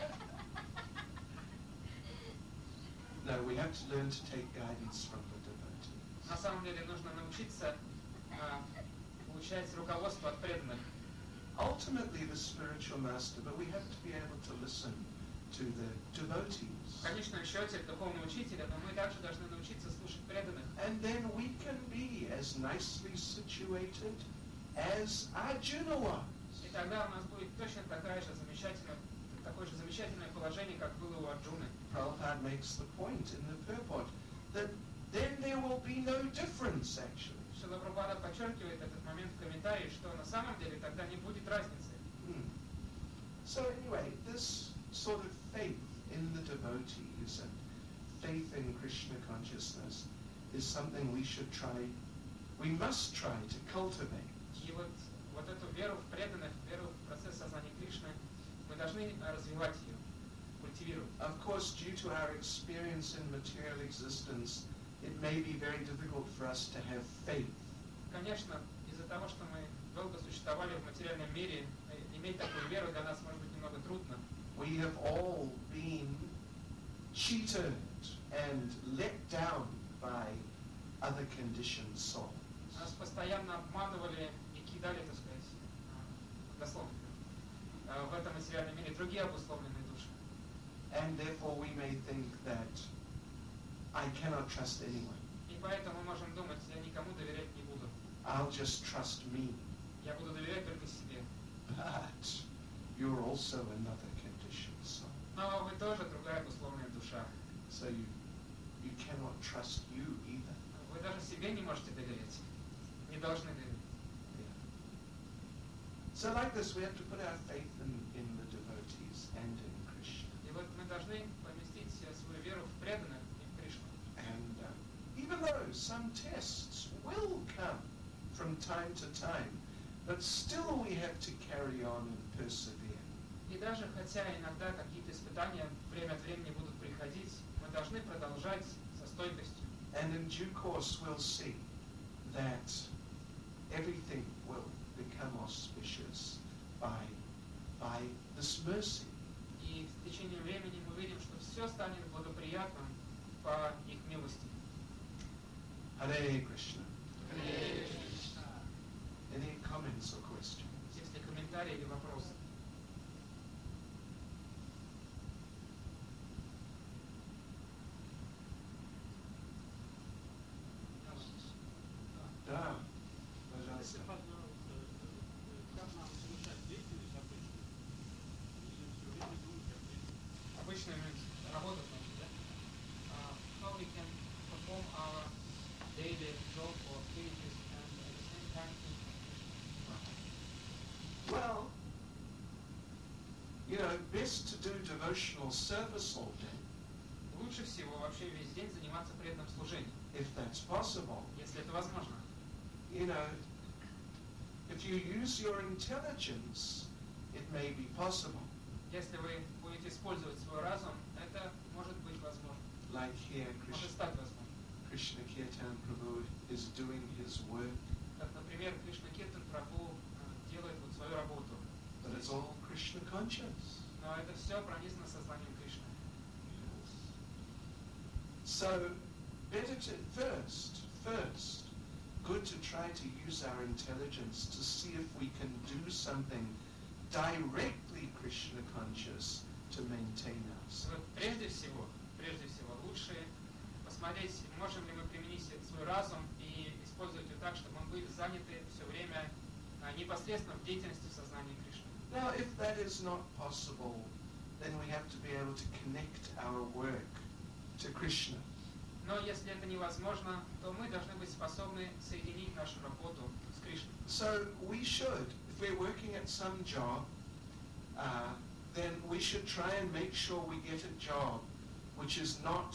No, we have to learn to take guidance from the devotees. На самом деле нужно научиться а, получать руководство от преданных. Ultimately the spiritual master, but we have to be able to listen to the devotees. В конечном счете, духовный учитель, но мы также должны научиться слушать преданных. And then we can be as nicely situated as Arjuna was. И тогда у нас будет точно такая же замечательная, такое же замечательное положение, как было у Арджуны. Prabhupada makes the point in the purport that then there will be no difference actually. Шрила Прабхупада подчеркивает этот момент в комментарии, что на самом деле тогда не будет разницы. Hmm. So anyway, this sort of faith in the devotees and faith in Krishna consciousness is something we should try, we must try to cultivate. И вот, вот эту веру в преданных, веру в процесс сознания Кришны, мы должны развивать ее, культивировать. Of course, due to our experience in material existence, it may be very difficult for us to have faith. Конечно, из-за того, что мы долго существовали в материальном мире, иметь такую веру для нас может быть немного трудно. We have all been cheated and let down by other conditioned souls. Нас постоянно обманывали и кидали, так сказать, дословно, в этом материальном мире другие обусловленные души. And therefore we may think that I cannot trust anyone. И поэтому мы можем думать, я никому доверять не буду. I'll just trust me. Я буду доверять только себе. But you're also another conditioned soul. Но вы тоже другая обусловленная душа. So you, you cannot trust you either. Вы даже себе не можете доверять. Не должны доверять. Yeah. So like this, we have to put our faith in, in the devotees and in Krishna. И вот мы должны поместить свою веру в преданных и в Кришну. And uh, even though some tests will come from time to time, but still we have to carry on and persevere. И даже хотя иногда какие-то испытания время от времени будут приходить, мы должны продолжать со стойкостью. And in due course we'll see that everything will become auspicious by, by this mercy. И в течение времени мы видим, что все станет благоприятным по их милости. Hare Krishna. Hare Krishna. Any comments or questions? Есть ли комментарии или вопросы? Да, Если, пожалуйста. пожалуйста, как нам совершать деятельность обычно? Или все время думать о Кришне? Обычная работа, значит, да? Uh, how we can perform our daily job or activities and at the same time think of Krishna. Well, you know, best to do devotional service all day, Лучше всего вообще весь день заниматься преданным служением, if that's possible. если это возможно. You know, if you use your intelligence, it may be possible. Если вы будете использовать свой разум, это может быть возможно, Like here, может Krishna, стать возможно. Krishna Kirtan Prabhu is doing his work, Как, например, Кришна Киртан Прабху э, делает вот свою работу, but it's all Krishna conscious. но это все пронизано сознанием Кришны. So, better to first, first, good to try to use our intelligence to see if we can do something directly Krishna conscious to maintain us. Вот прежде всего, прежде всего, лучше посмотреть, можем ли мы применить свой разум и использовать его так, чтобы мы были заняты все время а, непосредственно в деятельности в сознании Кришны. Now, if that is not possible, then we have to be able to connect our work to Krishna. Но если это невозможно, то мы должны быть способны соединить нашу работу с Кришной. So we should, if we're working at some job, uh, then we should try and make sure we get a job which is not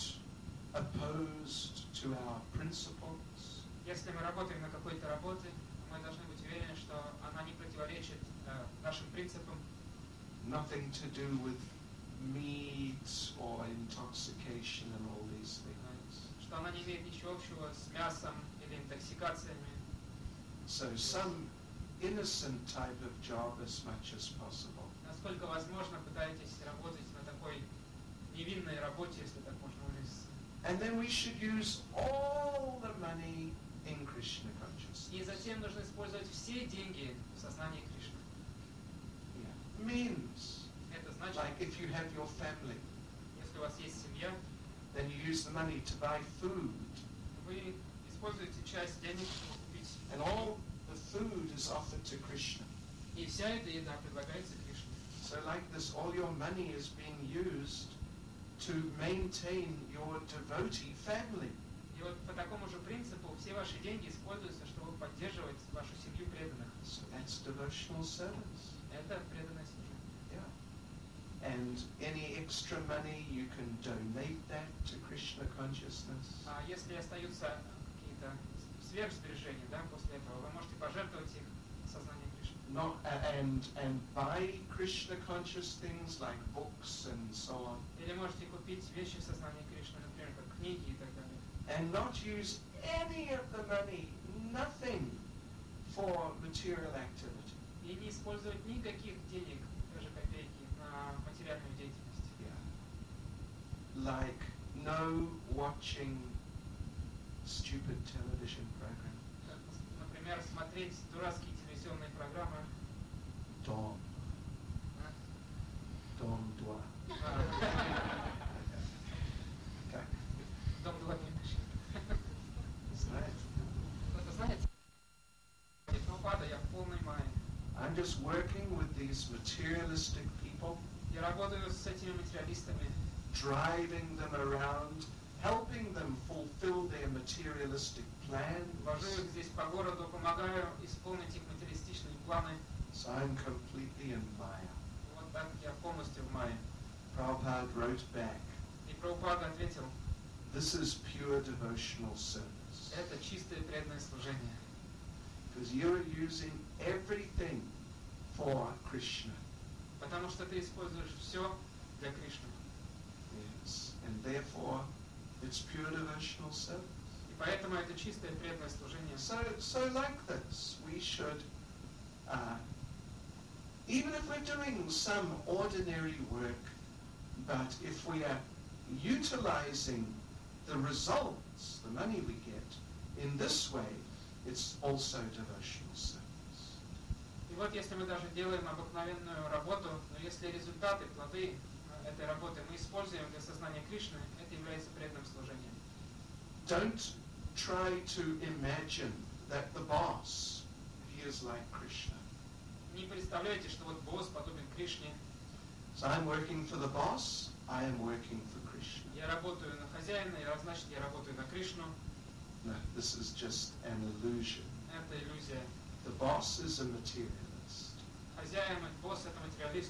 opposed to our principles. Если мы работаем на какой-то работе, мы должны быть уверены, что она не противоречит э, нашим принципам. Nothing to do with meat or intoxication and all these things. Что она не имеет ничего общего с мясом или интоксикациями. So some innocent type of job as much as possible. Насколько возможно, пытайтесь работать на такой невинной работе, если так можно выразиться. And then we should use all the money in Krishna consciousness. И затем нужно использовать все деньги в сознании Кришны. Yeah. Means, Это значит, like if you have your family, если у вас есть семья, then you use the money to buy food. вы используете часть денег, чтобы купить. And all the food is offered to Krishna. И вся эта еда предлагается Кришне. So like this, all your money is being used to maintain your devotee family. И вот по такому же принципу все ваши деньги используются, чтобы поддерживать вашу семью преданных. So that's devotional service. Это преданное служение. Yeah. And any extra money, you can donate that to Krishna consciousness. А если остаются какие-то сверхсбережения, да, после этого, вы можете пожертвовать их в сознание Кришны. Not, uh, and, and buy Krishna conscious things like books and so on. Или можете купить вещи в сознании Кришны, например, как книги и так далее. And not use any of the money, nothing, for material activity. И не использовать никаких денег, даже копейки, на материальную деятельность. Yeah. Like no watching stupid television program. Как, например, смотреть дурацкие телевизионные программы. Dom. а, Dom Dwa. а, Okay. Дом два не пишет. Right. Кто-то знает? Прабхупада, я в полной мае. I'm just working with these materialistic people, Я работаю с этими материалистами, driving them around, helping them fulfill their materialistic plans. вожу их здесь по городу, помогаю исполнить их материалистичные планы. So I'm completely in Maya. Вот так я полностью в мае. Prabhupada wrote back, И Прабхупада ответил, this is pure devotional service. это чистое преданное служение. Because you're using everything for Krishna. Потому что ты используешь все для Кришны. Yes. And therefore, it's pure devotional service. И поэтому это чистое преданное служение. So, so like this, we should, uh, even if we're doing some ordinary work, but if we are utilizing the results, the money we get, in this way, it's also devotional service. И вот если мы даже делаем обыкновенную работу, но если результаты, плоды э, этой работы мы используем для сознания Кришны, это является преданным служением. Don't try to imagine that the boss, he is like Krishna. Не представляйте, что вот босс подобен Кришне. So I'm working for the boss, I am working for Krishna. Я работаю на хозяина, и значит я работаю на Кришну. No, this is just an illusion. Это иллюзия. The boss is a materialist. Хозяин, босс это материалист.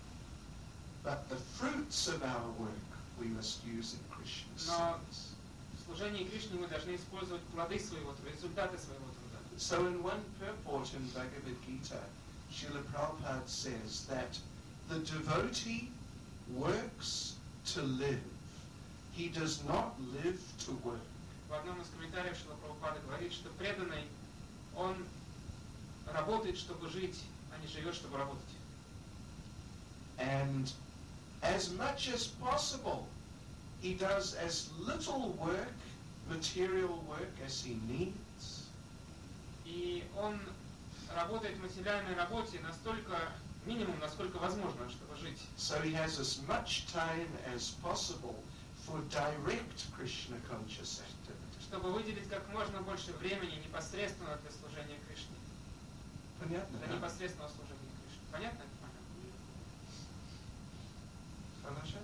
But the fruits of our work we must use in Krishna's Но service. в служении Кришне мы должны использовать плоды своего труда, результаты своего труда. So in one purport in Bhagavad Gita, Srila Prabhupada says that the devotee works to live. He does not live to work. В одном из комментариев Шрила Прабхупада говорит, что преданный, он работает, чтобы жить, а не живет, чтобы работать. And as much as possible, he does as little work, material work, as he needs. И он работает в материальной работе настолько, минимум, насколько возможно, чтобы жить. So he has as much time as possible for direct Krishna conscious activity. Чтобы выделить как можно больше времени непосредственно для служения Кришне. Понятно? Для непосредственного служения Кришне. Понятно? Хорошо?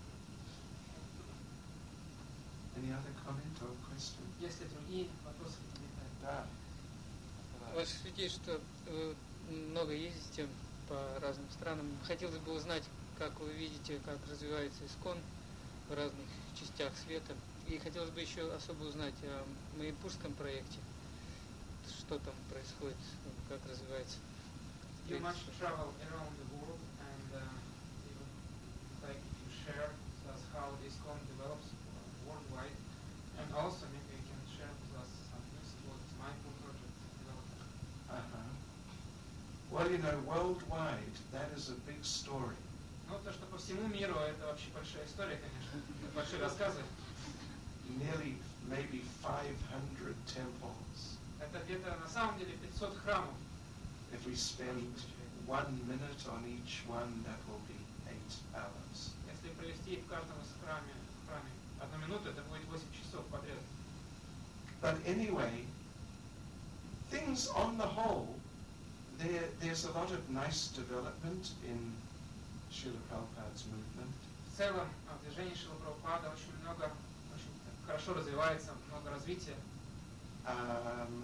Any other comment or question? Есть ли другие вопросы? Да. Ваше Святейшество, э, много ездите по разным странам. Хотелось бы узнать, как вы видите, как развивается ИСККОН в разных частях света. И хотелось бы еще особо узнать о Майяпурском проекте. Что там происходит, как развивается. You much travel around the world, and uh, you would like to share with us how ISKCON develops uh, worldwide, and also maybe you can share with us some news what Mayapur project developed. Uh-huh. Well, you know, worldwide, that is a big story. Ну, то, что по всему миру, это вообще большая история, конечно, большие рассказы. Nearly, maybe five hundred temples. Это где-то на самом деле пятьсот храмов. If we spend one minute on each one, that will be eight hours. Если провести в каждом из храме, храме одну минуту, это будет восемь часов подряд. But anyway, things on the whole, there, there's a lot of nice development in Srila Prabhupada's movement. В целом, в движении Шрилы Прабхупады очень много, очень хорошо развивается, много развития. Um,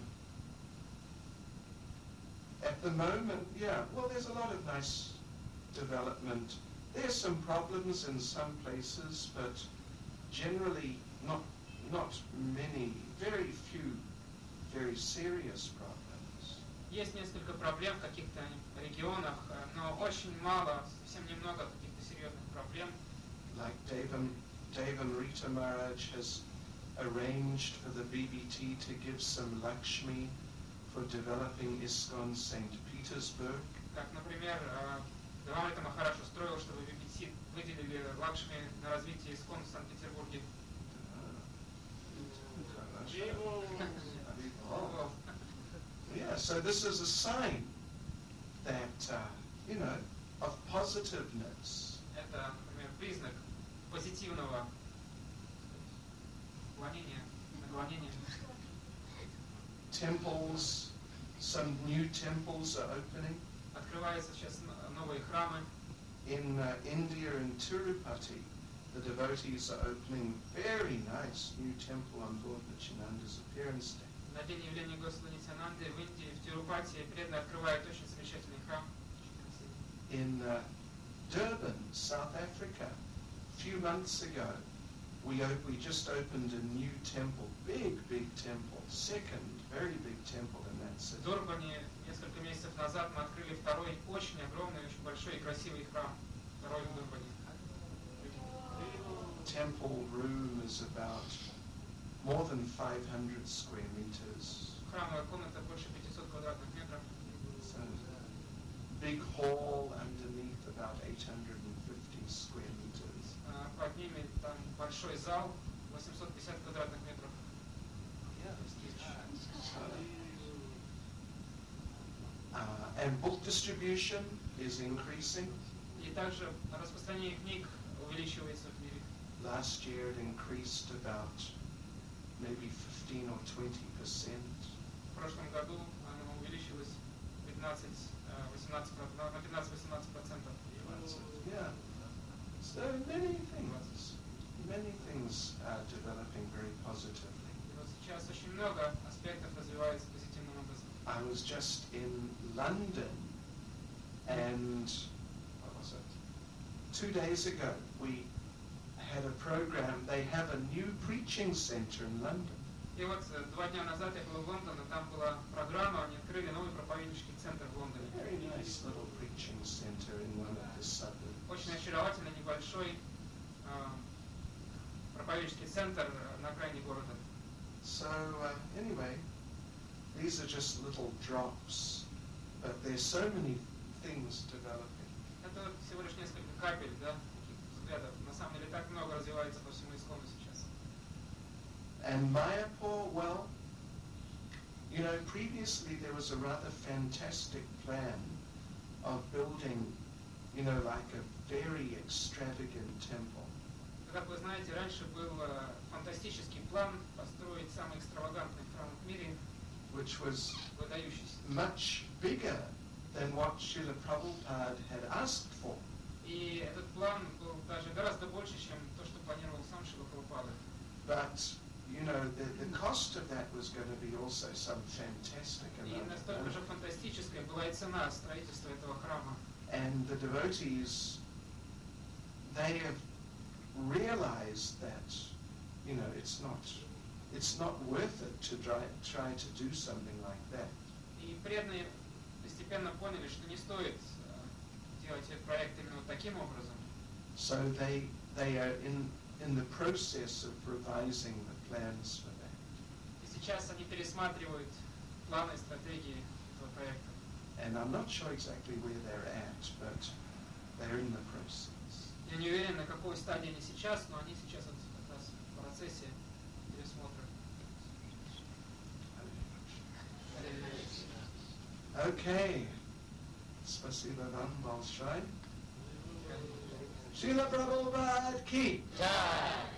at the moment, yeah, well, there's a lot of nice development. There's some problems in some places, but generally not not many, very few, very serious problems. Есть несколько проблем в каких-то регионах, но очень мало, совсем немного каких-то серьезных проблем. Like Devam, Devamrita Maharaj has arranged for the B B T to give some Lakshmi for developing ISKCON Saint Petersburg. Как, например, Девамрита Махарадж устроил, чтобы би би си выделили Лакшми на развитие ИСККОН в Санкт-Петербурге. Yeah, so this is a sign that, uh, you know, of positiveness. Это, например, признак позитивного наклонения, наклонения. Temples, some new temples are opening. Открываются сейчас новые храмы. In uh, India and Tirupati, the devotees are opening very nice new temple on Lord Nityananda's appearance day. На день явления Господа Нитьянанды в Индии, в Тирупати, преданные открывают очень замечательный храм. In uh, Durban, South Africa, a few months ago, we op- we just opened a new temple, big, big temple, second very big temple in that В city. Дурбане несколько месяцев назад мы открыли второй очень огромный, очень большой и красивый храм. Второй в Дурбане. Temple room is about more than five hundred square meters. Храмовая комната больше пятисот квадратных метров. So, big hall underneath about eight hundred fifty square meters. А, Под ними там большой зал, восемьсот пятьдесят квадратных метров. So, uh, and book distribution is increasing. И также распространение книг увеличивается в мире. Last year it increased about maybe fifteen or twenty percent. В прошлом году оно увеличилось пятнадцать-восемнадцать на пятнадцать-восемнадцать процентов. Yeah. So many things, many things are developing very positively. И вот сейчас очень много аспектов развивается позитивным образом. I was just in London, and what was it? Two days ago, we had a program. They have a new preaching center in London. И вот э, два дня назад я был в Лондоне, там была программа, они открыли новый проповеднический центр в Лондоне. Very nice little preaching center in one of the suburbs. Очень очаровательный небольшой э, проповеднический центр на окраине города. So uh, anyway, these are just little drops, but there's so many things developing. Это вот всего лишь несколько капель, да, таких взглядов. На самом деле так много развивается по всему ИСККОНу сейчас. And Mayapur, well, you know, previously there was a rather fantastic plan of building, you know, like a very extravagant temple. Как вы знаете, раньше был э, фантастический план построить самый экстравагантный храм в мире, Which was выдающийся. much bigger than what Srila Prabhupada had asked for. И этот план был даже гораздо больше, чем то, что планировал сам Шрила Прабхупада. But you know, the, the cost of that was going to be also some fantastic И amount of настолько money. же фантастическая была и цена строительства этого храма. And the devotees, they have realized that, you know, it's not, it's not worth it to try, try to do something like that. И преданные постепенно поняли, что не стоит э, делать этот проект именно вот таким образом. So they, they are in, in the process of revising the plans for that. И сейчас они пересматривают планы и стратегии этого проекта. And I'm not sure exactly where they're at, but they're in the process. Я не уверен, на какой стадии они сейчас, но они сейчас вот как раз в процессе пересмотра. Okay. Спасибо вам большое. Шрила Прабхупад Ки. Jai.